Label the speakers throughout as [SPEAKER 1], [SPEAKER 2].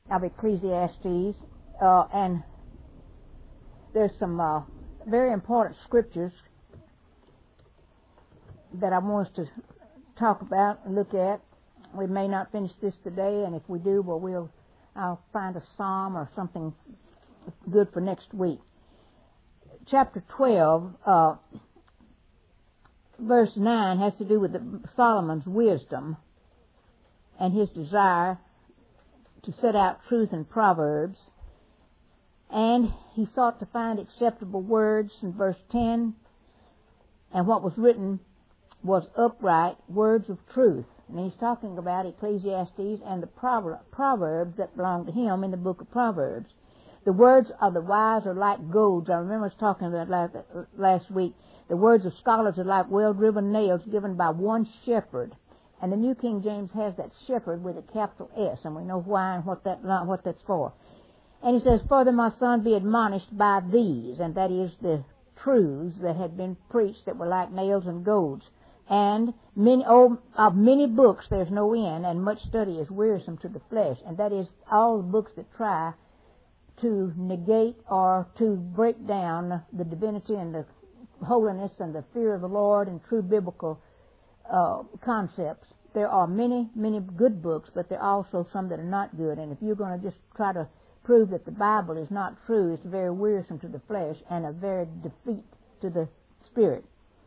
[SPEAKER 1] of Ecclesiastes, and there's some very important scriptures that I want us to talk about and look at. We may not finish this today, and if we do, well, I'll find a psalm or something good for next week. Chapter 12, verse 9 has to do with Solomon's wisdom and his desire to set out truth in Proverbs. And he sought to find acceptable words in verse 10, and what was written was upright words of truth. And he's talking about Ecclesiastes and the Proverbs that belong to him in the book of Proverbs. The words of the wise are like goads. I remember us talking about that last week. The words of scholars are like well-driven nails given by one shepherd. And the New King James has that shepherd with a capital S, and we know why and what that's for. And he says, "Further, my son, be admonished by these," and that is the truths that had been preached that were like nails and goads. And of many books there's no end, and much study is wearisome to the flesh. And that is all the books that try to negate or to break down the divinity and the holiness and the fear of the Lord and true biblical concepts. There are many, many good books, but there are also some that are not good. And if you're going to just try to prove that the Bible is not true, it's very wearisome to the flesh and a very defeat to the spirit.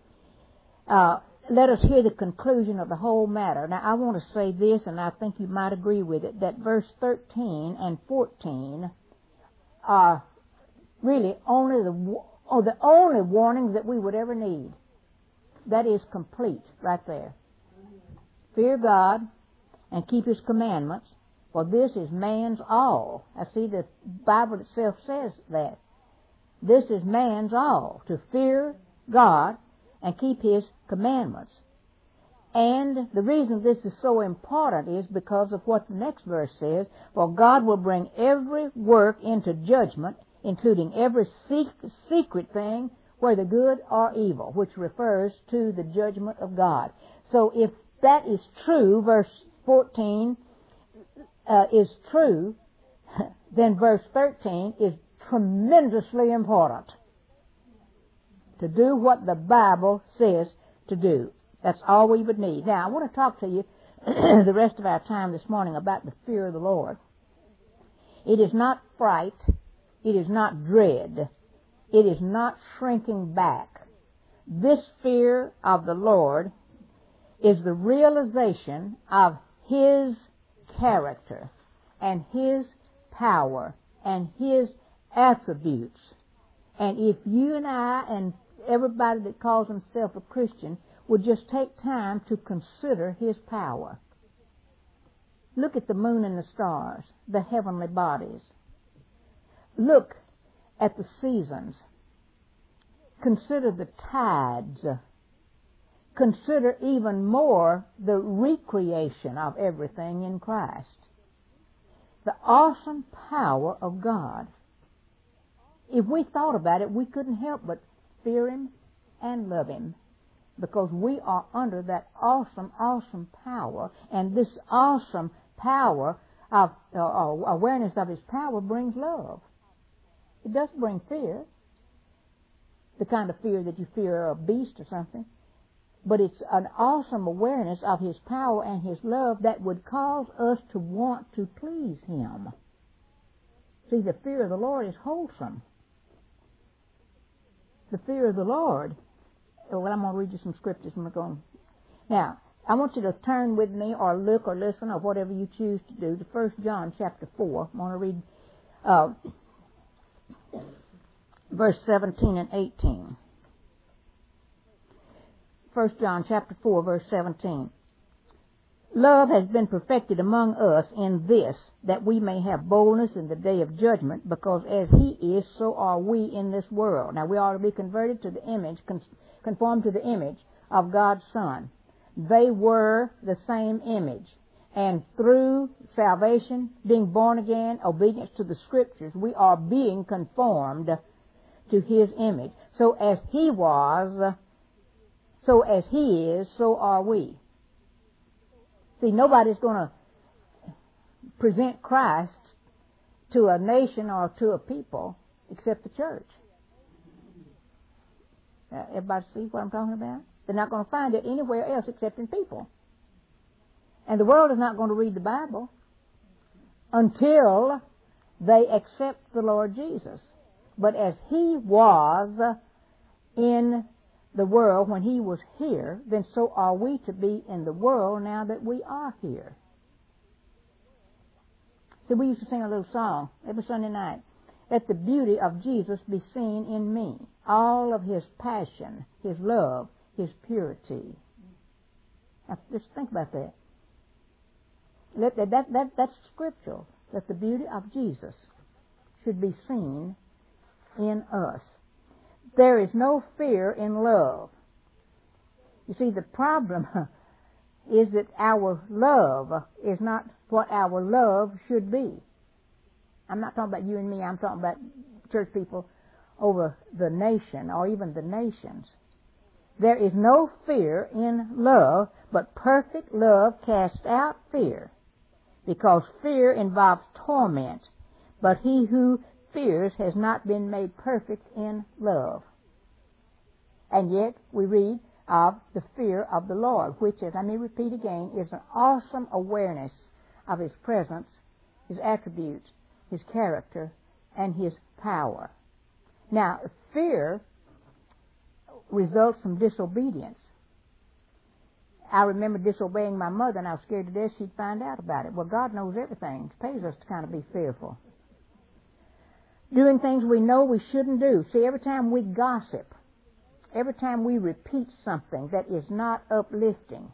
[SPEAKER 1] Let us hear the conclusion of the whole matter. Now, I want to say this, and I think you might agree with it, that verse 13 and 14 are really only the only warnings that we would ever need. That is complete right there. Fear God and keep His commandments, for this is man's all. I see the Bible itself says that. This is man's all, to fear God and keep His commandments. And the reason this is so important is because of what the next verse says, "For God will bring every work into judgment, including every secret thing, whether good or evil," which refers to the judgment of God. So if that is true, verse 14 is true, then verse 13 is tremendously important. To do what the Bible says to do. That's all we would need. Now, I want to talk to you the rest of our time this morning about the fear of the Lord. It is not fright. It is not dread. It is not shrinking back. This fear of the Lord is the realization of His character and His power and His attributes. And if you and I and everybody that calls himself a Christian would just take time to consider His power. Look at the moon and the stars, the heavenly bodies. Look at the seasons. Consider the tides. Consider even more the recreation of everything in Christ. The awesome power of God. If we thought about it, we couldn't help but fear Him and love Him, because we are under that awesome, awesome power, and this awesome power of awareness of His power brings love. It doesn't bring fear, the kind of fear that you fear a beast or something, but it's an awesome awareness of His power and His love that would cause us to want to please Him. See, the fear of the Lord is wholesome. The fear of the Lord. Well, I'm going to read you some scriptures and we're going. Now, I want you to turn with me or look or listen or whatever you choose to do to 1 John chapter 4. I'm going to read verse 17 and 18. 1 John chapter 4, verse 17. "Love has been perfected among us in this, that we may have boldness in the day of judgment, because as He is, so are we in this world." Now, we are to be converted to the image, conformed to the image of God's Son. They were the same image. And through salvation, being born again, obedience to the Scriptures, we are being conformed to His image. So as He was, so as He is, so are we. See, nobody's going to present Christ to a nation or to a people except the church. Everybody see what I'm talking about? They're not going to find it anywhere else except in people. And the world is not going to read the Bible until they accept the Lord Jesus. But as He was in the world when He was here, then so are we to be in the world now that we are here. So we used to sing a little song every Sunday night. Let the beauty of Jesus be seen in me. All of His passion, His love, His purity. Now, just think about that. That's scriptural. That the beauty of Jesus should be seen in us. There is no fear in love. You see, the problem is that our love is not what our love should be. I'm not talking about you and me. I'm talking about church people over the nation or even the nations. There is no fear in love, but perfect love casts out fear, because fear involves torment. But he who fears has not been made perfect in love. And yet we read of the fear of the Lord, which is, let me repeat again, is an awesome awareness of His presence, His attributes, His character, and His power. Now, fear results from disobedience. I remember disobeying my mother, and I was scared to death she'd find out about it. Well, God knows everything. It pays us to kind of be fearful. Doing things we know we shouldn't do. See, every time we gossip, every time we repeat something that is not uplifting,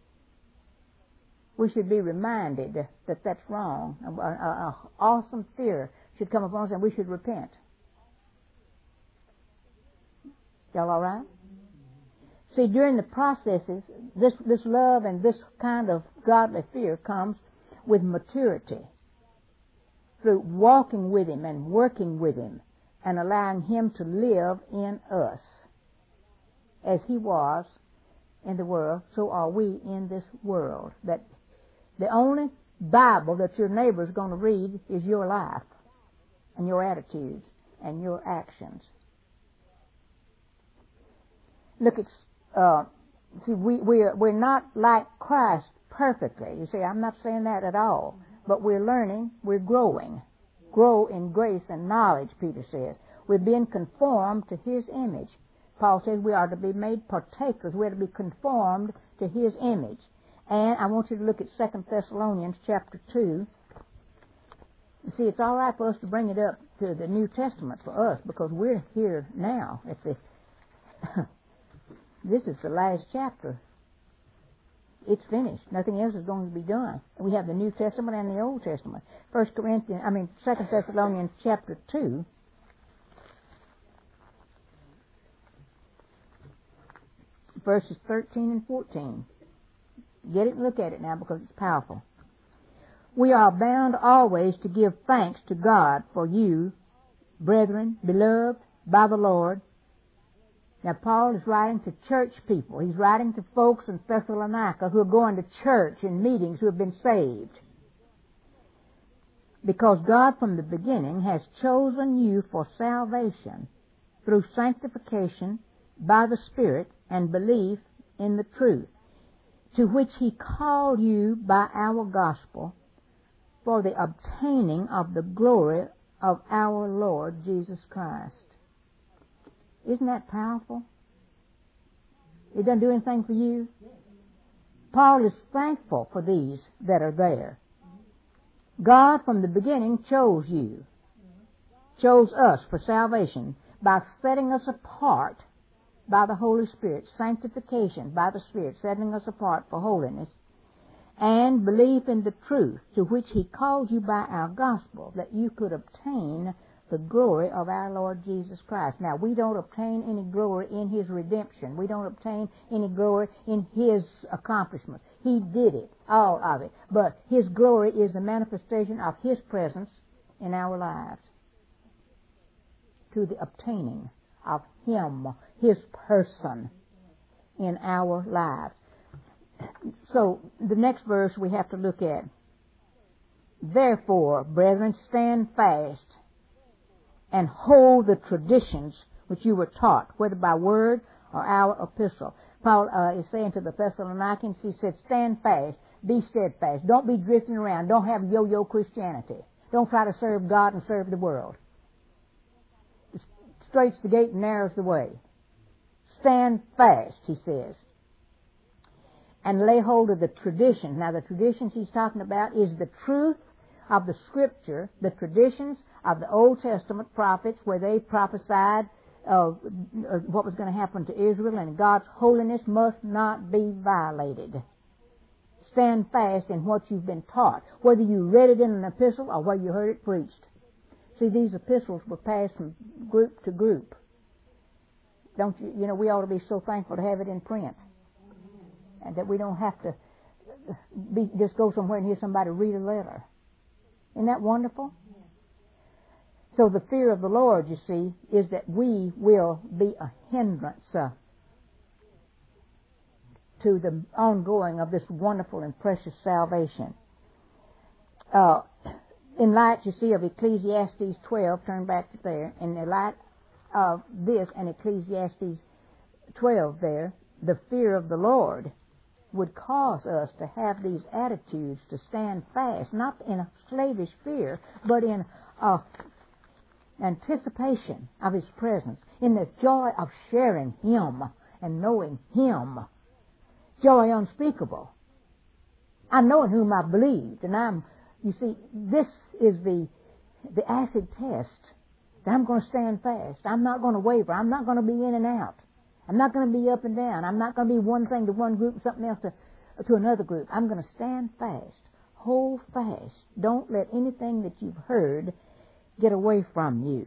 [SPEAKER 1] we should be reminded that that's wrong. An awesome fear should come upon us, and we should repent. Y'all all right? See, during the processes, this love and this kind of godly fear comes with maturity, through walking with Him and working with Him and allowing Him to live in us. As He was in the world, so are we in this world. That the only Bible that your neighbor is going to read is your life and your attitudes and your actions. Look at, we're not like Christ perfectly. You see, I'm not saying that at all. But we're learning, we're growing. Grow in grace and knowledge, Peter says. We're being conformed to His image. Paul says we are to be made partakers. We're to be conformed to His image. And I want you to look at 2 Thessalonians chapter 2. You see, it's all right for us to bring it up to the New Testament for us, because we're here now. This is the last chapter. It's finished. Nothing else is going to be done. We have the New Testament and the Old Testament. 2 Thessalonians chapter 2. Verses 13 and 14. Get it and look at it now, because it's powerful. We are bound always to give thanks to God for you, brethren, beloved by the Lord. Now, Paul is writing to church people. He's writing to folks in Thessalonica who are going to church and meetings, who have been saved. Because God from the beginning has chosen you for salvation through sanctification by the Spirit and belief in the truth, to which He called you by our gospel for the obtaining of the glory of our Lord Jesus Christ. Isn't that powerful? It doesn't do anything for you. Paul is thankful for these that are there. God from the beginning chose you, chose us for salvation by setting us apart by the Holy Spirit, sanctification by the Spirit, setting us apart for holiness, and belief in the truth to which He called you by our gospel, that you could obtain the glory of our Lord Jesus Christ. Now, we don't obtain any glory in His redemption. We don't obtain any glory in His accomplishments. He did it, all of it. But His glory is the manifestation of His presence in our lives, to the obtaining of Him, His person in our lives. So, the next verse we have to look at. Therefore, brethren, stand fast and hold the traditions which you were taught, whether by word or our epistle. Paul is saying to the Thessalonians, he said, stand fast, be steadfast. Don't be drifting around. Don't have yo-yo Christianity. Don't try to serve God and serve the world. Straight's the gate and narrow's the way. Stand fast, he says, and lay hold of the tradition. Now, the traditions he's talking about is the truth of the Scripture, the traditions of the Old Testament prophets, where they prophesied what was going to happen to Israel, and God's holiness must not be violated. Stand fast in what you've been taught, whether you read it in an epistle or whether you heard it preached. See, these epistles were passed from group to group. Don't you? You know, we ought to be so thankful to have it in print, and that we don't have to just go somewhere and hear somebody read a letter. Isn't that wonderful? So the fear of the Lord, you see, is that we will be a hindrance to the ongoing of this wonderful and precious salvation. In light, you see, of Ecclesiastes 12, turn back there, in the light of this and Ecclesiastes 12 there, the fear of the Lord would cause us to have these attitudes to stand fast, not in a slavish fear, but in anticipation of His presence, in the joy of sharing Him and knowing Him. Joy unspeakable. I know in whom I believed, and you see, this is the acid test that I'm going to stand fast. I'm not going to waver. I'm not going to be in and out. I'm not going to be up and down. I'm not going to be one thing to one group and something else to another group. I'm going to stand fast. Hold fast. Don't let anything that you've heard get away from you.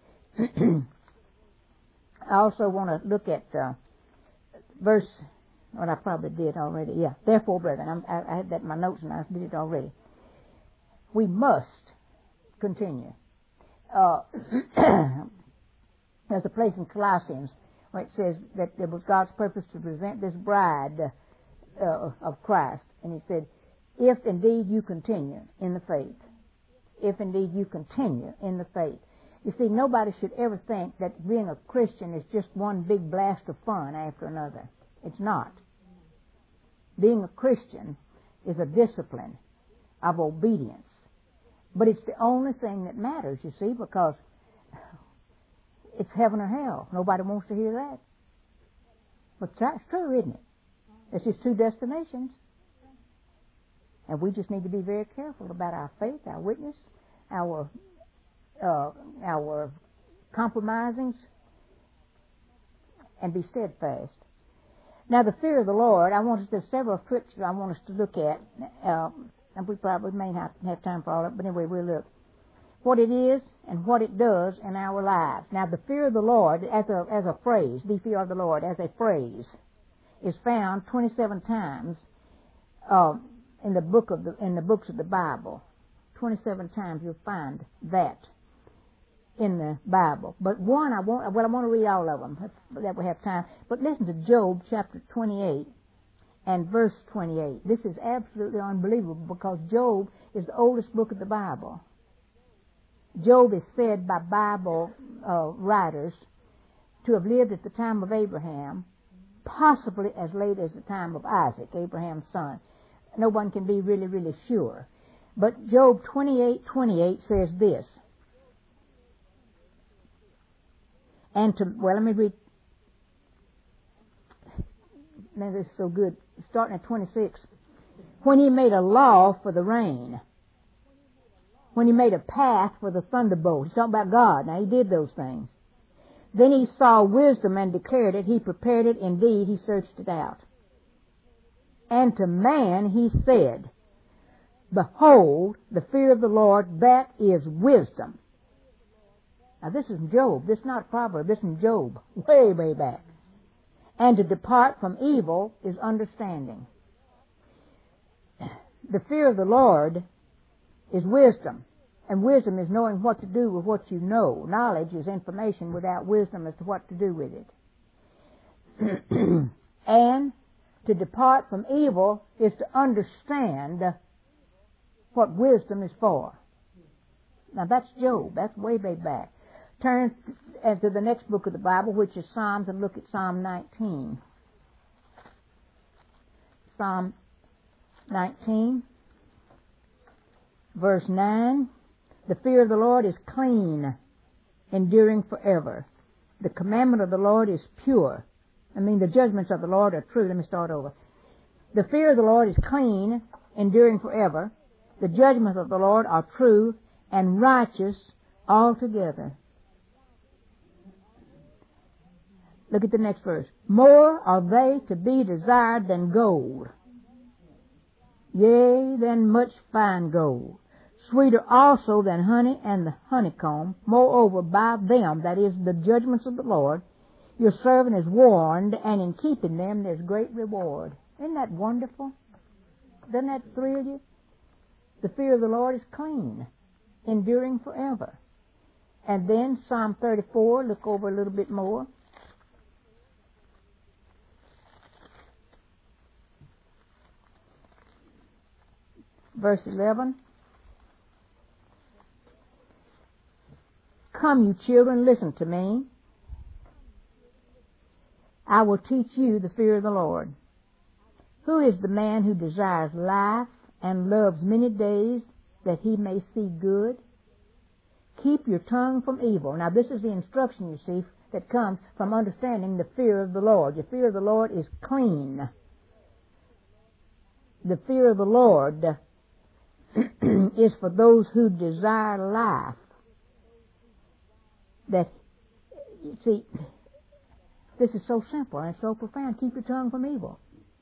[SPEAKER 1] I also want to look at verse, well, I probably did already. Yeah. Therefore, brethren, I had that in my notes and I did it already. We must continue. There's a place in Colossians where it says that it was God's purpose to present this bride of Christ. And he said, if indeed you continue in the faith. If indeed you continue in the faith. You see, nobody should ever think that being a Christian is just one big blast of fun after another. It's not. Being a Christian is a discipline of obedience. But it's the only thing that matters, you see, because it's heaven or hell. Nobody wants to hear that. But that's true, isn't it? It's just two destinations. And we just need to be very careful about our faith, our witness, our compromisings, and be steadfast. Now, the fear of the Lord, there's several scriptures I want us to look at, and we probably may not have time for all of it, but anyway, we'll look. What it is and what it does in our lives. Now, the fear of the Lord as a phrase, the fear of the Lord as a phrase, is found 27 times in the books of the Bible. 27 times you'll find that in the Bible. But one, I want to read all of them, that we have time. But listen to Job chapter 28 and verse 28. This is absolutely unbelievable because Job is the oldest book of the Bible. Job is said by Bible writers to have lived at the time of Abraham, possibly as late as the time of Isaac, Abraham's son. No one can be really, really sure. But Job 28:28 says this. Let me read. Now this is so good. Starting at 26. When he made a law for the rain. When he made a path for the thunderbolt. He's talking about God. Now he did those things. Then he saw wisdom and declared it. He prepared it. Indeed, he searched it out. And to man he said, behold, the fear of the Lord, that is wisdom. Now this is Job. This is not a proverb. This is Job. Way, way back. And to depart from evil is understanding. The fear of the Lord is wisdom. And wisdom is knowing what to do with what you know. Knowledge is information without wisdom as to what to do with it. And to depart from evil is to understand what wisdom is for. Now that's Job. That's way back. Turn to the next book of the Bible, which is Psalms, and look at Psalm 19. Psalm 19, verse 9. The fear of the Lord is clean, enduring forever. The commandment of the Lord is pure. The judgments of the Lord are true. Let me start over. The fear of the Lord is clean, enduring forever. The judgments of the Lord are true and righteous altogether. Look at the next verse. More are they to be desired than gold, yea, than much fine gold. Sweeter also than honey and the honeycomb. Moreover, by them, that is, the judgments of the Lord, your servant is warned, and in keeping them there's great reward. Isn't that wonderful? Doesn't that thrill you? The fear of the Lord is clean, enduring forever. And then Psalm 34, look over a little bit more. Verse 11. Come, you children, listen to me. I will teach you the fear of the Lord. Who is the man who desires life and loves many days that he may see good? Keep your tongue from evil. Now this is the instruction, you see, that comes from understanding the fear of the Lord. The fear of the Lord is clean. The fear of the Lord is for those who desire life. That, you see, this is so simple and so profound. Keep your tongue from evil.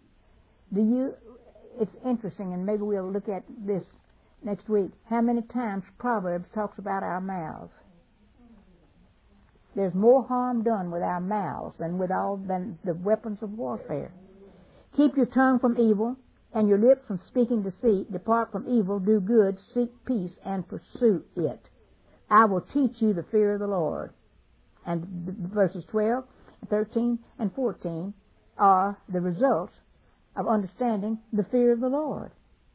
[SPEAKER 1] It's interesting, and maybe we'll look at this next week, how many times Proverbs talks about our mouths. There's more harm done with our mouths than the weapons of warfare. Keep your tongue from evil, and your lips from speaking deceit. Depart from evil, do good, seek peace, and pursue it. I will teach you the fear of the Lord. And verses 12, 13, and 14 are the results of understanding the fear of the Lord.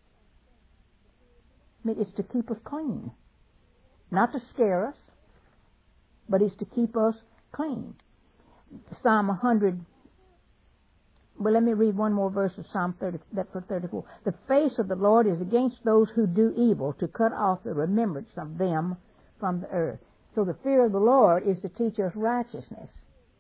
[SPEAKER 1] It's to keep us clean. Not to scare us, but it's to keep us clean. Psalm 100. Well, let me read one more verse of Psalm 34. The face of the Lord is against those who do evil, to cut off the remembrance of them from the earth. So the fear of the Lord is to teach us righteousness.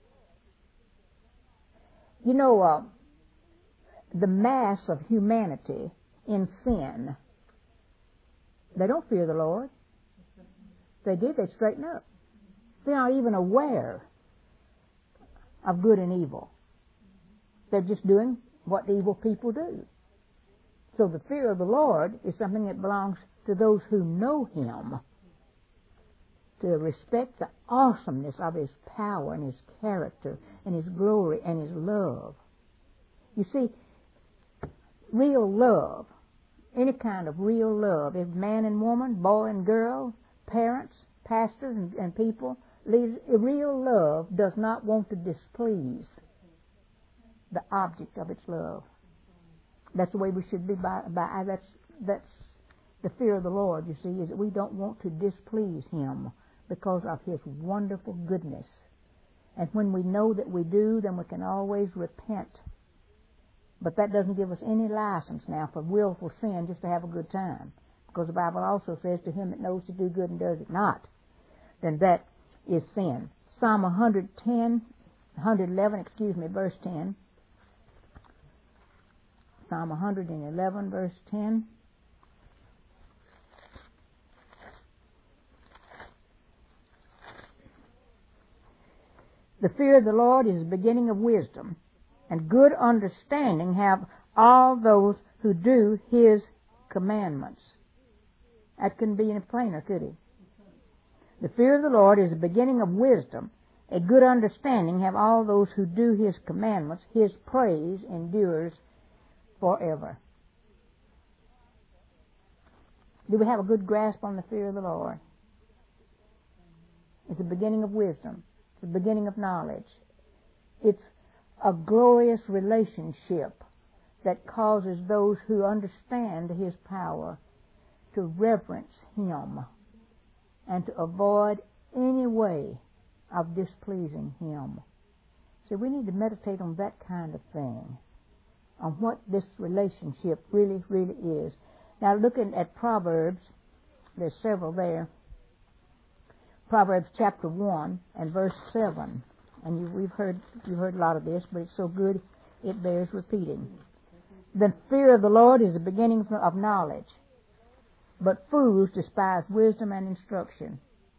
[SPEAKER 1] You know, the mass of humanity in sin, they don't fear the Lord. If they did, they'd straighten up. They're not even aware of good and evil. They're just doing what evil people do. So the fear of the Lord is something that belongs to those who know Him, to respect the awesomeness of His power and His character and His glory and His love. You see, real love, any kind of real love, if man and woman, boy and girl, parents, pastors and people, real love does not want to displease the object of its love. That's the way we should be that's the fear of the Lord, you see, is that we don't want to displease Him because of His wonderful goodness. And when we know that we do, then we can always repent. But that doesn't give us any license now for willful sin just to have a good time. Because the Bible also says, to him that knows to do good and does it not, then that is sin. Psalm 111, verse 10. Psalm 111, verse 10. The fear of the Lord is the beginning of wisdom, and good understanding have all those who do His commandments. That couldn't be any plainer, could it? The fear of the Lord is the beginning of wisdom. A good understanding have all those who do His commandments. His praise endures forever. Do we have a good grasp on the fear of the Lord? It's the beginning of wisdom. It's the beginning of knowledge. It's a glorious relationship that causes those who understand His power to reverence Him and to avoid any way of displeasing Him. So we need to meditate on that kind of thing, on what this relationship really, really is. Now, looking at Proverbs, there's several there. Proverbs chapter 1 and verse 7. And you've heard a lot of this, but it's so good it bears repeating. The fear of the Lord is the beginning of knowledge, but fools despise wisdom and instruction.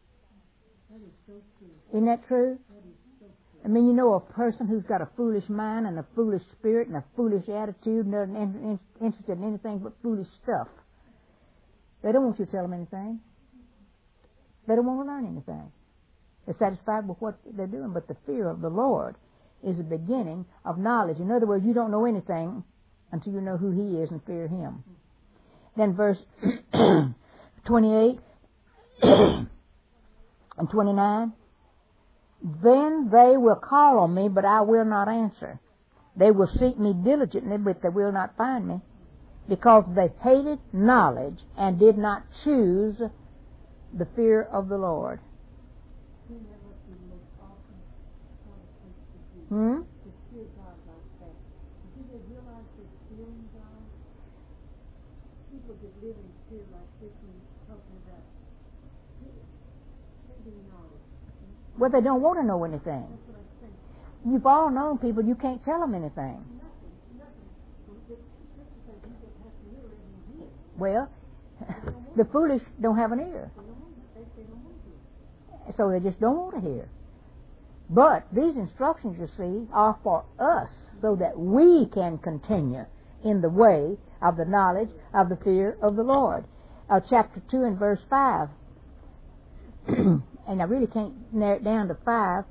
[SPEAKER 1] Isn't that true? I mean, you know, a person who's got a foolish mind and a foolish spirit and a foolish attitude and they're interested in anything but foolish stuff. They don't want you to tell them anything. They don't want to learn anything. They're satisfied with what they're doing. But the fear of the Lord is the beginning of knowledge. In other words, you don't know anything until you know who He is and fear Him. Then verse 28 and 29. Then they will call on me, but I will not answer. They will seek me diligently, but they will not find me, because they hated knowledge and did not choose the fear of the Lord. Well, they don't want to know anything. You've all known people, you can't tell them anything. Well, the foolish don't have an ear. So they just don't want to hear. But these instructions, you see, are for us so that we can continue in the way of the knowledge of the fear of the Lord. Chapter 2 and verse 5. And I really can't narrow it down to 5.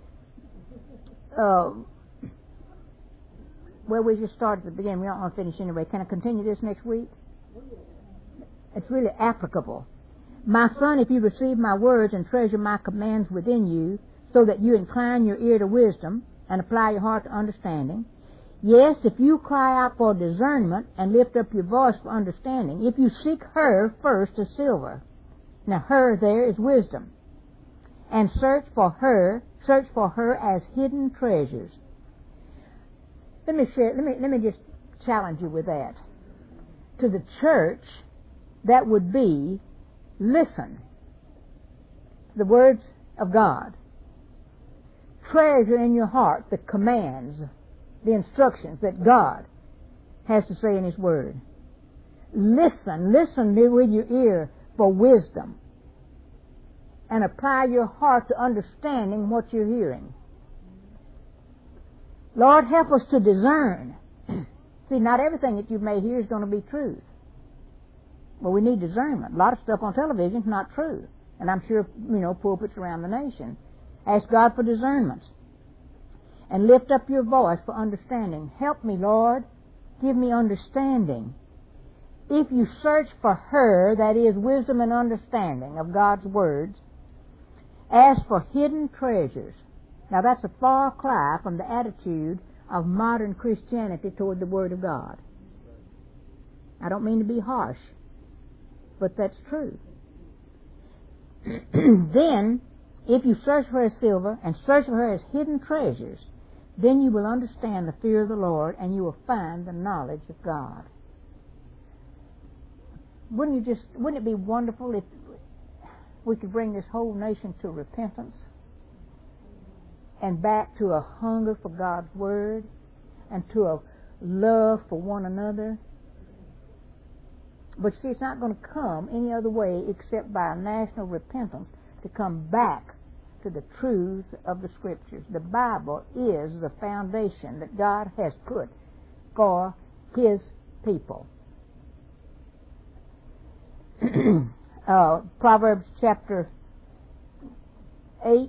[SPEAKER 1] Well, we just started at the beginning. We don't want to finish anyway. Can I continue this next week? It's really applicable. My son, if you receive my words and treasure my commands within you, so that you incline your ear to wisdom and apply your heart to understanding. Yes, if you cry out for discernment and lift up your voice for understanding, if you seek her first as silver. Now, her there is wisdom. And search for her as hidden treasures. Let me just challenge you with that. To the church, that would be, listen to the words of God. Treasure in your heart the commands, the instructions that God has to say in His Word. Listen with your ear for wisdom, and apply your heart to understanding what you're hearing. Lord, help us to discern. See, not everything that you may hear is going to be truth. Well, we need discernment. A lot of stuff on television is not true. And I'm sure, pulpits around the nation. Ask God for discernment. And lift up your voice for understanding. Help me, Lord. Give me understanding. If you search for her, that is, wisdom and understanding of God's words, as for hidden treasures. Now, that's a far cry from the attitude of modern Christianity toward the Word of God. I don't mean to be harsh, but that's true. Then, if you search for her as silver and search for her as hidden treasures, then you will understand the fear of the Lord and you will find the knowledge of God. Wouldn't it be wonderful if we could bring this whole nation to repentance and back to a hunger for God's Word and to a love for one another? But see, it's not going to come any other way except by a national repentance to come back to the truths of the Scriptures. The Bible is the foundation that God has put for His people. Proverbs chapter 8.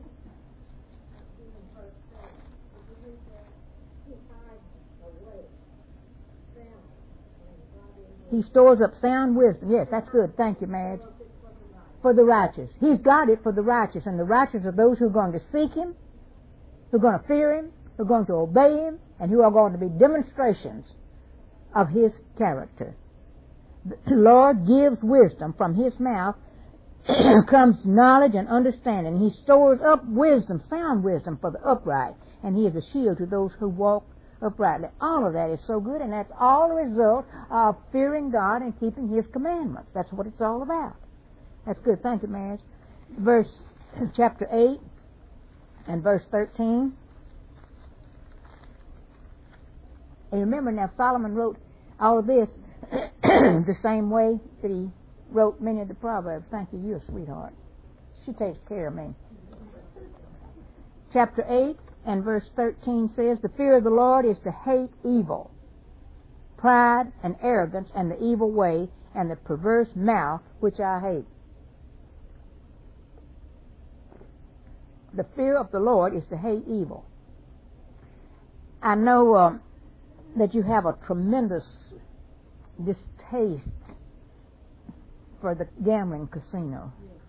[SPEAKER 1] He stores up sound wisdom. Yes, that's good. Thank you, Madge. For the righteous. He's got it for the righteous. And the righteous are those who are going to seek Him, who are going to fear Him, who are going to obey Him, and who are going to be demonstrations of His character. The Lord gives wisdom. From His mouth comes knowledge and understanding. He stores up wisdom, sound wisdom for the upright, and He is a shield to those who walk uprightly. All of that is so good, and that's all a result of fearing God and keeping His commandments. That's what it's all about. That's good. Thank you, Marriage. Chapter 8 and verse 13. And remember now, Solomon wrote all of this the same way that he wrote many of the Proverbs. Thank you, you're a sweetheart. She takes care of me. Chapter 8 and verse 13 says, the fear of the Lord is to hate evil, pride and arrogance and the evil way and the perverse mouth which I hate. The fear of the Lord is to hate evil. I know that you have a tremendous distaste for the gambling casino,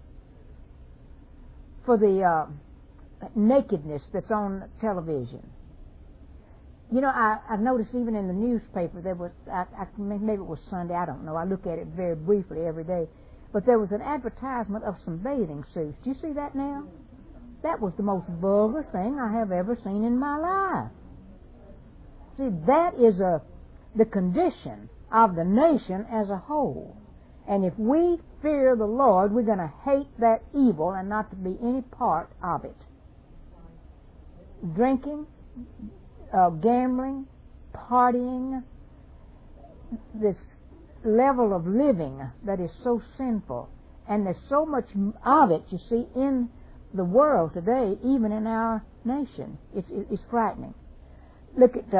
[SPEAKER 1] for the nakedness that's on television. You know, I noticed even in the newspaper there was, maybe it was Sunday, I don't know, I look at it very briefly every day, but there was an advertisement of some bathing suits. Do you see that now? That was the most vulgar thing I have ever seen in my life. See, that is the condition of the nation as a whole. And if we fear the Lord, we're going to hate that evil and not to be any part of it. Drinking, gambling, partying, this level of living that is so sinful. And there's so much of it, you see, in the world today, even in our nation. It's frightening. Look at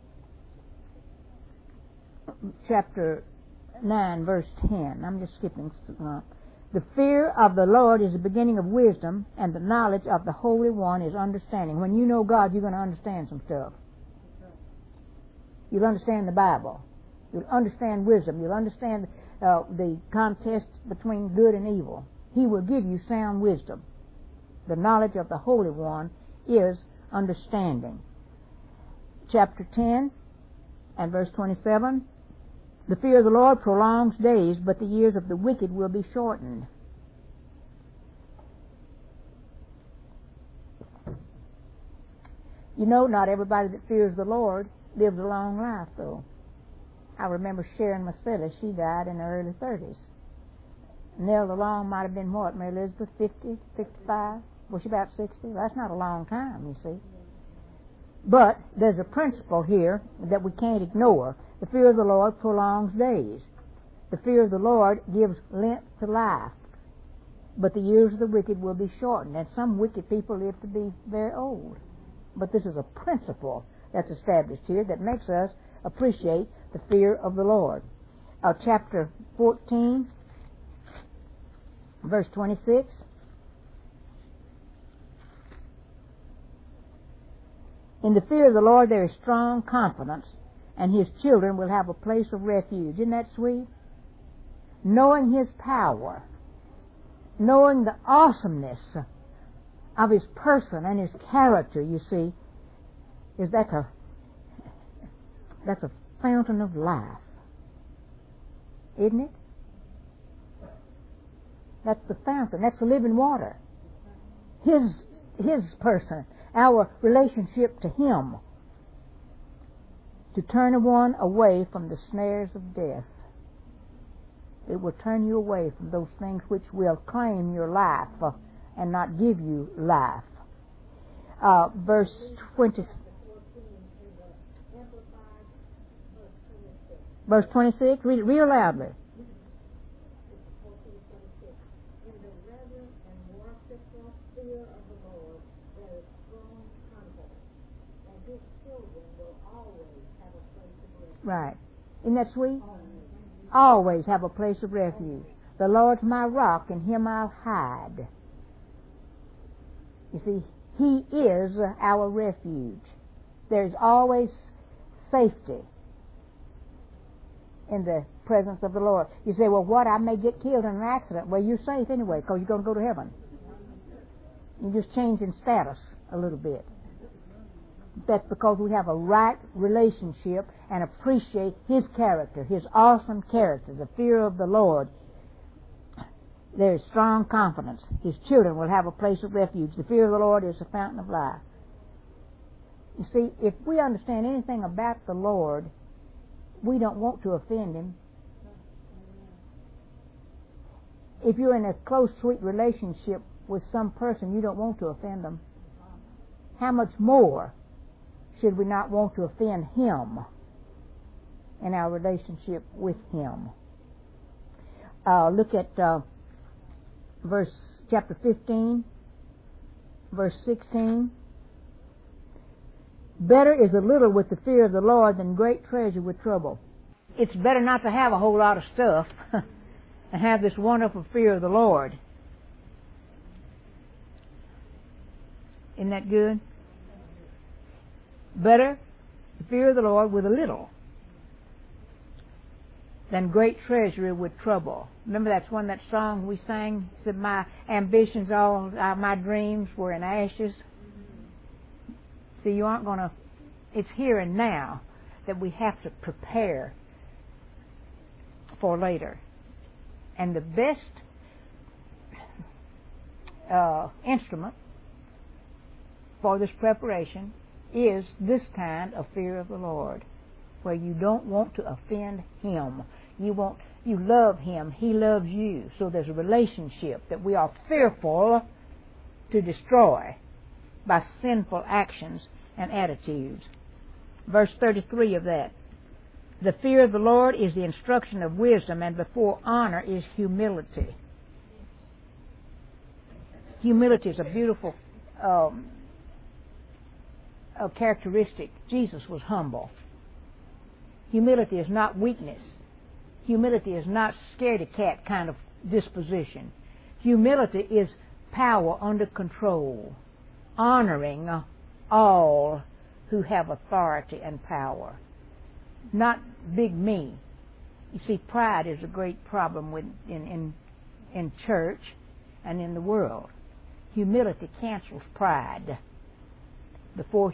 [SPEAKER 1] chapter 9, verse 10. I'm just skipping. The fear of the Lord is the beginning of wisdom, and the knowledge of the Holy One is understanding. When you know God, you're going to understand some stuff. You'll understand the Bible. You'll understand wisdom. You'll understand the contest between good and evil. He will give you sound wisdom. The knowledge of the Holy One is understanding. Chapter 10 and verse 27. The fear of the Lord prolongs days, but the years of the wicked will be shortened. You know, not everybody that fears the Lord lives a long life, though. I remember Sharon Maselli. She died in the early 30s. Nell DeLong might have been what, Mary Elizabeth, 50, 55? Was she about 60? Well, that's not a long time, you see. But there's a principle here that we can't ignore. The fear of the Lord prolongs days. The fear of the Lord gives length to life. But the years of the wicked will be shortened. And some wicked people live to be very old. But this is a principle that's established here that makes us appreciate the fear of the Lord. Chapter 14, verse 26. In the fear of the Lord there is strong confidence, and His children will have a place of refuge. Isn't that sweet? Knowing His power, knowing the awesomeness of His person and His character, you see, that's a fountain of life. Isn't it? That's the fountain. That's the living water. His person, our relationship to Him, to turn one away from the snares of death. It will turn you away from those things which will claim your life and not give you life. Verse 20. Verse 26. Read it real loudly. Right. Isn't that sweet? Always have a place of refuge. The Lord's my rock, in Him I'll hide. You see, He is our refuge. There's always safety in the presence of the Lord. You say, well, what? I may get killed in an accident. Well, you're safe anyway, because you're going to go to heaven. You're just changing status a little bit. That's because we have a right relationship and appreciate His character, His awesome character, the fear of the Lord. There is strong confidence. His children will have a place of refuge. The fear of the Lord is the fountain of life. You see, if we understand anything about the Lord, we don't want to offend Him. If you're in a close, sweet relationship with some person, you don't want to offend them. How much more should we not want to offend Him in our relationship with Him? Look at chapter 15, verse 16. Better is a little with the fear of the Lord than great treasure with trouble. It's better not to have a whole lot of stuff and have this wonderful fear of the Lord. Isn't that good? Better the fear of the Lord with a little than great treasure with trouble. Remember that song we sang? It said, my ambitions, all my dreams were in ashes. See, you aren't going to... It's here and now that we have to prepare for later. And the best instrument for this preparation is this kind of fear of the Lord, where you don't want to offend Him. You love Him. He loves you. So there's a relationship that we are fearful to destroy by sinful actions and attitudes. Verse 33 of that. The fear of the Lord is the instruction of wisdom, and before honor is humility. Humility is a beautiful characteristic. Jesus was humble. Humility is not weakness. Humility is not scaredy-cat kind of disposition. Humility is power under control, honoring all who have authority and power. Not big me. You see, pride is a great problem in church and in the world. Humility cancels pride. Before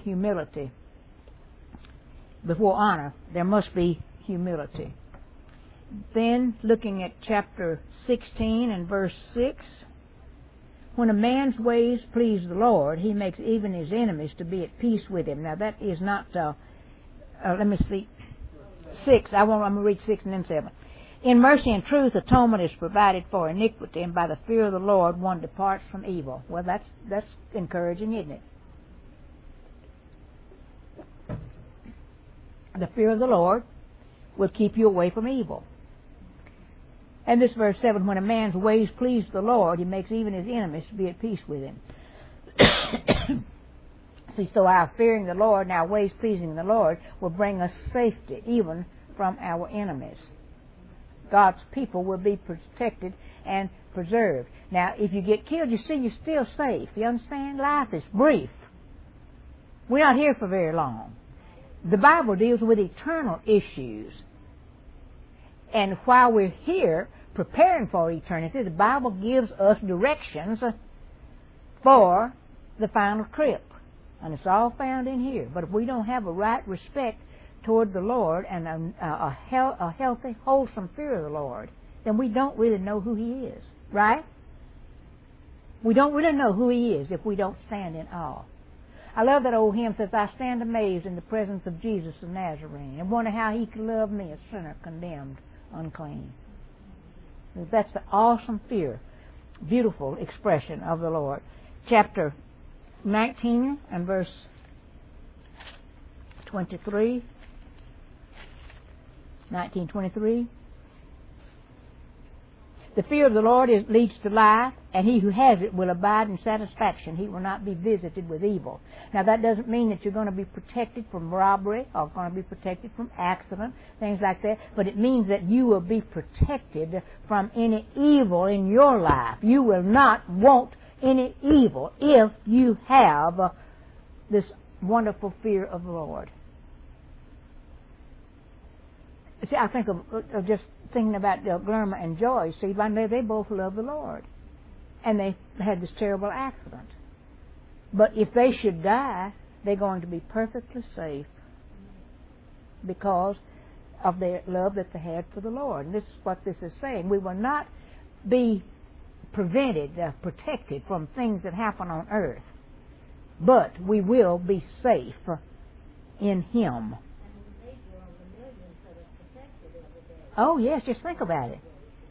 [SPEAKER 1] honor, there must be humility. Then, looking at chapter 16 and verse 6, when a man's ways please the Lord, He makes even his enemies to be at peace with him. Now, that is not, 6. I'm going to read 6 and then 7. In mercy and truth, atonement is provided for iniquity, and by the fear of the Lord, one departs from evil. Well, that's encouraging, isn't it? The fear of the Lord will keep you away from evil. And this verse 7, when a man's ways please the Lord, He makes even his enemies to be at peace with him. See, so our fearing the Lord and our ways pleasing the Lord will bring us safety even from our enemies. God's people will be protected and preserved. Now, if you get killed, you see, you're still safe. You understand? Life is brief. We're not here for very long. The Bible deals with eternal issues. And while we're here preparing for eternity, the Bible gives us directions for the final trip. And it's all found in here. But if we don't have a right respect toward the Lord and a healthy, wholesome fear of the Lord, then we don't really know who He is. Right? We don't really know who He is if we don't stand in awe. I love that old hymn that says, I stand amazed in the presence of Jesus the Nazarene and wonder how He could love me, a sinner condemned unclean. That's the awesome fear, beautiful expression of the Lord. Chapter 19 and verse 23. 19:23. The fear of the Lord leads to life, and he who has it will abide in satisfaction. He will not be visited with evil. Now, that doesn't mean that you're going to be protected from robbery or going to be protected from accident, things like that, but it means that you will be protected from any evil in your life. You will not want any evil if you have this wonderful fear of the Lord. See, I think of just thinking about Glerma and Joy. See, they both love the Lord. And they had this terrible accident. But if they should die, they're going to be perfectly safe because of their love that they had for the Lord. And this is what this is saying. We will not be protected from things that happen on earth, but we will be safe in Him. Oh, yes, just think about it.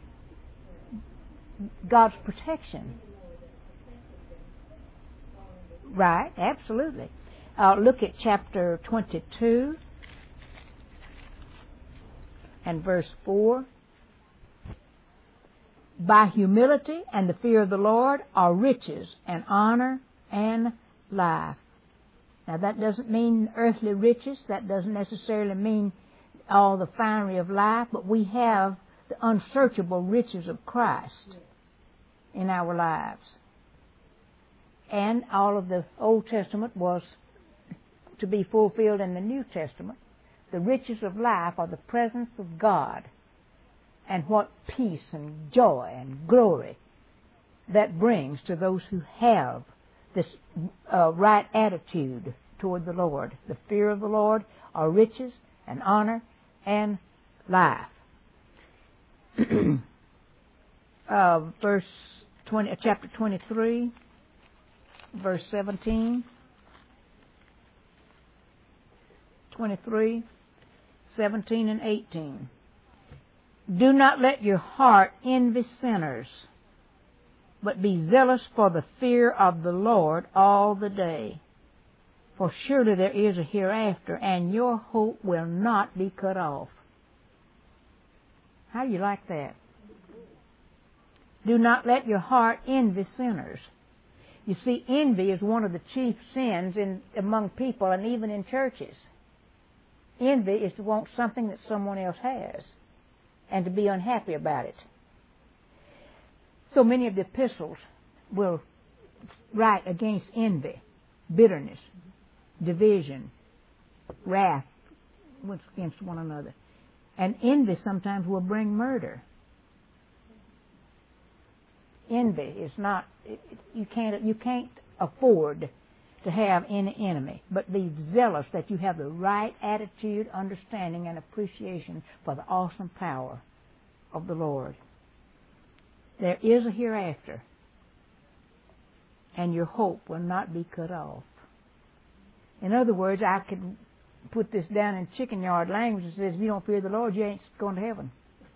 [SPEAKER 1] God's protection. Right, absolutely. Look at chapter 22 and verse 4. By humility and the fear of the Lord are riches and honor and life. Now that doesn't mean earthly riches. That doesn't necessarily mean all the finery of life, but we have the unsearchable riches of Christ in our lives. And all of the Old Testament was to be fulfilled in the New Testament. The riches of life are the presence of God, and what peace and joy and glory that brings to those who have this right attitude toward the Lord. The fear of the Lord are riches and honor and life. Chapter 23, verse 17. 23, 17 and 18. Do not let your heart envy sinners, but be zealous for the fear of the Lord all the day. For surely there is a hereafter, and your hope will not be cut off. How do you like that? Do not let your heart envy sinners. You see, envy is one of the chief sins among people and even in churches. Envy is to want something that someone else has and to be unhappy about it. So many of the epistles will write against envy, bitterness, division, wrath against one another. And envy sometimes will bring murder. Envy is not, you can't afford to have any enemy, but be zealous that you have the right attitude, understanding, and appreciation for the awesome power of the Lord. There is a hereafter, and your hope will not be cut off. In other words, I could put this down in chicken yard language that says, if you don't fear the Lord, you ain't going to heaven.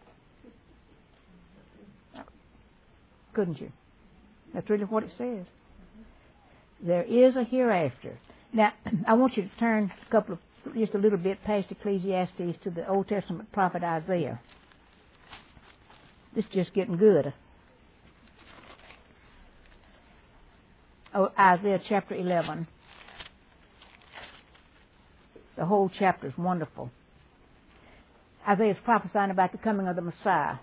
[SPEAKER 1] Couldn't you? That's really what it says. There is a hereafter. Now, I want you to turn just a little bit past Ecclesiastes to the Old Testament prophet Isaiah. This is just getting good. Isaiah chapter 11. The whole chapter is wonderful. Isaiah is prophesying about the coming of the Messiah.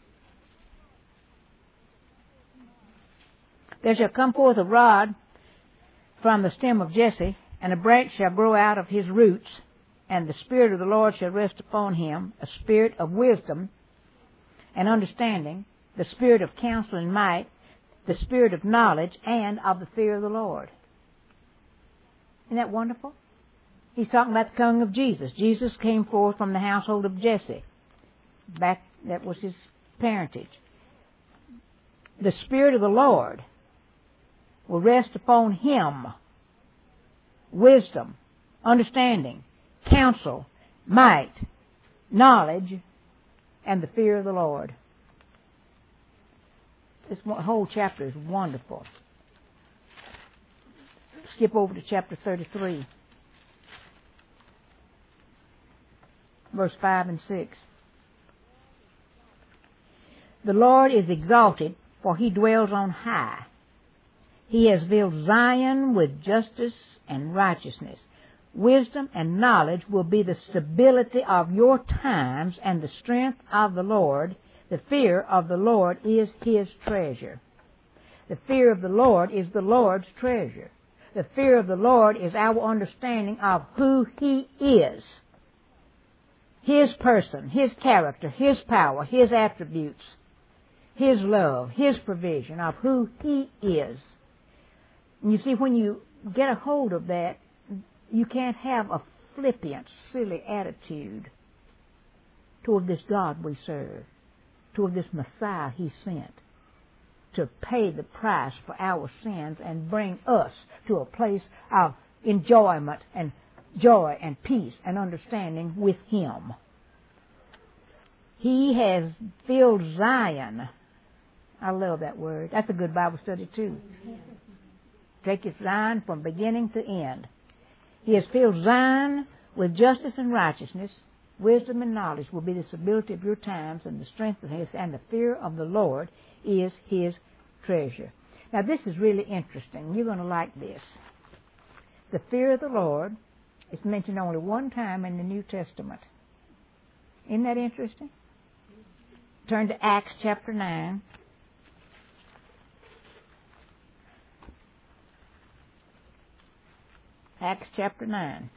[SPEAKER 1] There shall come forth a rod from the stem of Jesse, and a branch shall grow out of his roots, and the Spirit of the Lord shall rest upon him, a spirit of wisdom and understanding, the spirit of counsel and might, the spirit of knowledge and of the fear of the Lord. Isn't that wonderful? He's talking about the coming of Jesus. Jesus came forth from the household of Jesse. That was his parentage. The Spirit of the Lord will rest upon him. Wisdom, understanding, counsel, might, knowledge, and the fear of the Lord. This whole chapter is wonderful. Skip over to chapter 33. Verse 5 and 6. The Lord is exalted, for he dwells on high. He has filled Zion with justice and righteousness. Wisdom and knowledge will be the stability of your times and the strength of the Lord. The fear of the Lord is his treasure. The fear of the Lord is the Lord's treasure. The fear of the Lord is our understanding of who he is. His person, his character, his power, his attributes, his love, his provision of who he is. And you see, when you get a hold of that, You can't have a flippant, silly attitude toward this God we serve, toward this Messiah He sent to pay the price for our sins and bring us to a place of enjoyment and joy and peace and understanding with Him. He has filled Zion. I love that word. That's a good Bible study too. Take it Zion from beginning to end. He has filled Zion with justice and righteousness. Wisdom and knowledge will be the stability of your times, and the strength of His, and the fear of the Lord is His treasure. Now this is really interesting. You're going to like this. The fear of the Lord is mentioned only one time in the New Testament. Isn't that interesting? Turn to Acts chapter 9. Acts chapter 9.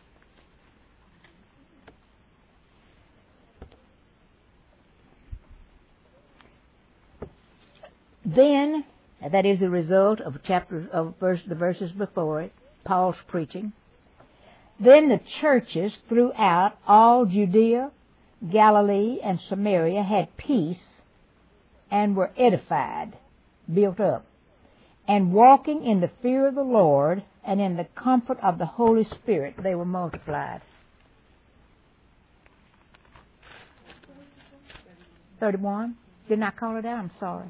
[SPEAKER 1] Then, that is the result of the verses before it, Paul's preaching. Then the churches throughout all Judea, Galilee, and Samaria had peace and were edified, built up, and walking in the fear of the Lord and in the comfort of the Holy Spirit, they were multiplied. 31. Didn't I call it out? I'm sorry.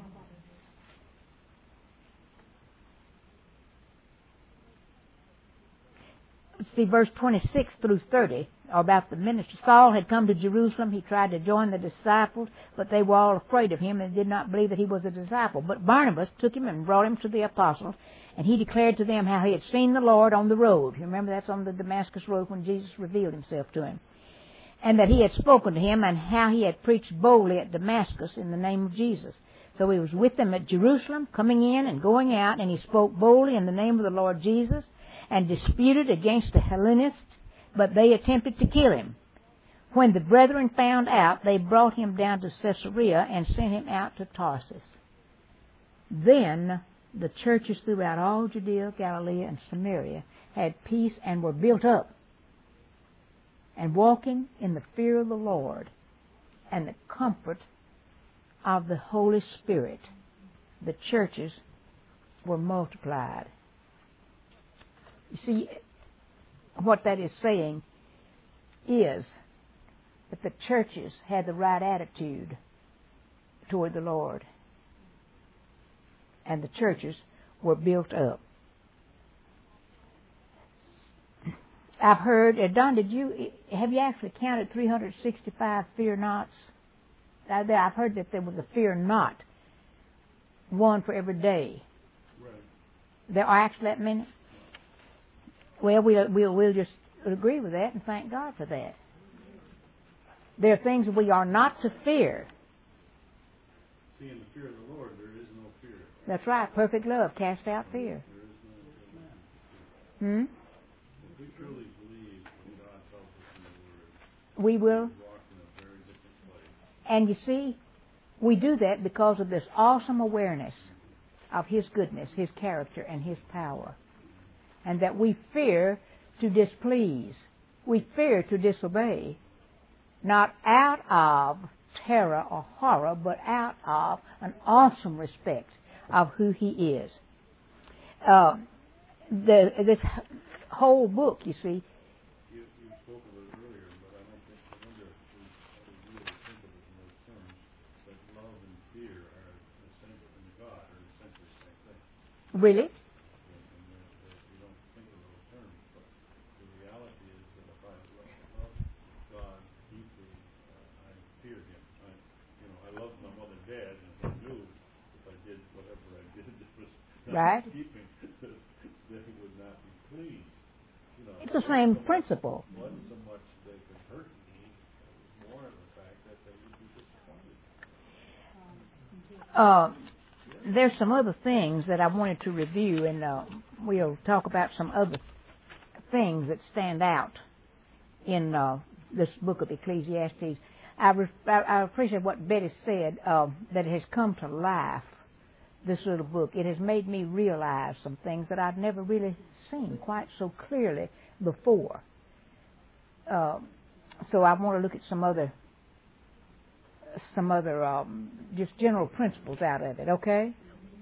[SPEAKER 1] See, verse 26 through 30 are about the ministry. Saul had come to Jerusalem. He tried to join the disciples, but they were all afraid of him and did not believe that he was a disciple. But Barnabas took him and brought him to the apostles, and he declared to them how he had seen the Lord on the road. You remember that's on the Damascus road when Jesus revealed Himself to him. And that he had spoken to him, and how he had preached boldly at Damascus in the name of Jesus. So he was with them at Jerusalem, coming in and going out, and he spoke boldly in the name of the Lord Jesus, and disputed against the Hellenists, but they attempted to kill him. When the brethren found out, they brought him down to Caesarea and sent him out to Tarsus. Then the churches throughout all Judea, Galilee, and Samaria had peace and were built up, and walking in the fear of the Lord and the comfort of the Holy Spirit, the churches were multiplied. You see, what that is saying is that the churches had the right attitude toward the Lord, and the churches were built up. I've heard, Don, have you actually counted 365 fear nots? I've heard that there was a fear not, one for every day. Right. There are actually that many. Well, we'll just agree with that and thank God for that. There are things we are not to fear.
[SPEAKER 2] See, in the fear of the Lord, there is no fear.
[SPEAKER 1] That's right. Perfect love casts out fear.
[SPEAKER 2] There is no fear. If we truly believe what God tells us in the Word,
[SPEAKER 1] we will
[SPEAKER 2] walk in a very different place.
[SPEAKER 1] And you see, we do that because of this awesome awareness of His goodness, His character, and His power. And that we fear to displease. We fear to disobey. Not out of terror or horror, but out of an awesome respect of who He is. This whole book, you see.
[SPEAKER 2] You spoke of it earlier, but I wonder if we really think of it in those terms, that love and fear are essential in God, are essentially the same thing.
[SPEAKER 1] Really? Right.
[SPEAKER 2] They would not be pleased.
[SPEAKER 1] It's the same principle.
[SPEAKER 2] It wasn't so much they could hurt me, it was more of the fact that they would be disappointed.
[SPEAKER 1] There's some other things that I wanted to review, and we'll talk about some other things that stand out in this book of Ecclesiastes. I appreciate what Betty said, that it has come to life this little book. It has made me realize some things that I'd never really seen quite so clearly before. So I want to look at some other just general principles out of it, okay?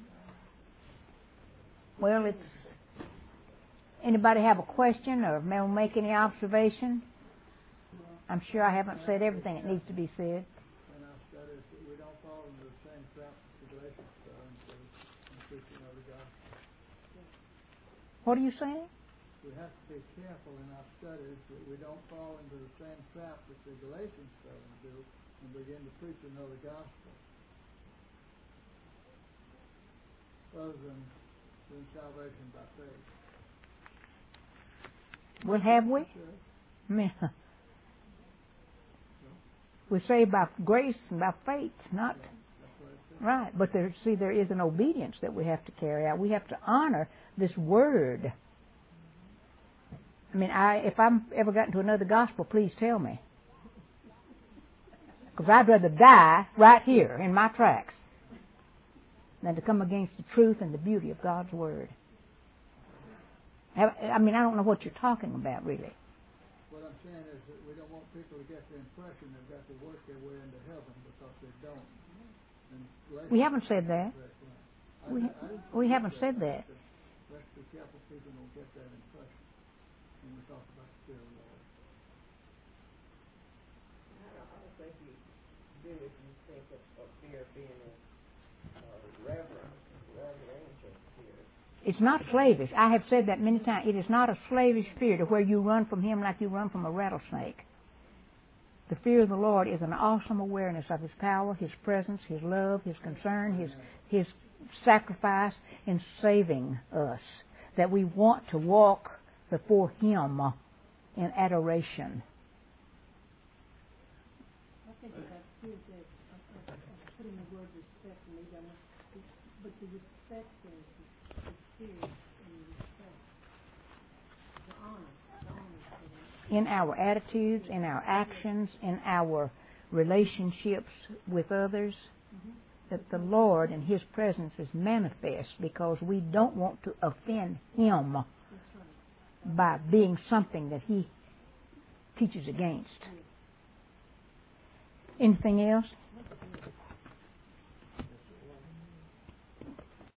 [SPEAKER 1] Well, anybody have a question or make any observation? I'm sure I haven't said everything that needs to be said.
[SPEAKER 3] In our studies, we don't fall into the same trap that the Galatians fell into in preaching of the gospel.
[SPEAKER 1] What are you saying?
[SPEAKER 3] We have to be careful in our studies that we don't fall into the same trap that the Galatians fell into and begin to preach another gospel other than salvation by faith.
[SPEAKER 1] Well, have we?
[SPEAKER 3] Sure.
[SPEAKER 1] We're saved by grace and by faith, not right. But there is an obedience that we have to carry out. We have to honor this word. I mean, if I'm ever got into another gospel, please tell me, because I'd rather die right here in my tracks than to come against the truth and the beauty of God's word. I mean, I don't know what you're talking about, really.
[SPEAKER 3] What I'm saying is that we don't want people to get the impression they've got to work their way into heaven because they don't.
[SPEAKER 1] We haven't said that. We haven't said that.
[SPEAKER 3] Let's be careful people don't get that impression when we talk about the Spirit of the Lord.
[SPEAKER 4] I don't think you do if you think of fear being reverential fear.
[SPEAKER 1] It's not slavish. I have said that many times. It is not a slavish fear to where you run from Him like you run from a rattlesnake. The fear of the Lord is an awesome awareness of His power, His presence, His love, His concern, His sacrifice in saving us. That we want to walk before Him in adoration.
[SPEAKER 5] I think that fear that putting the word respect in it, but the respect is the fear and the respect, the honor.
[SPEAKER 1] In our attitudes, in our actions, in our relationships with others, that the Lord and His presence is manifest because we don't want to offend Him by being something that He teaches against. Anything else?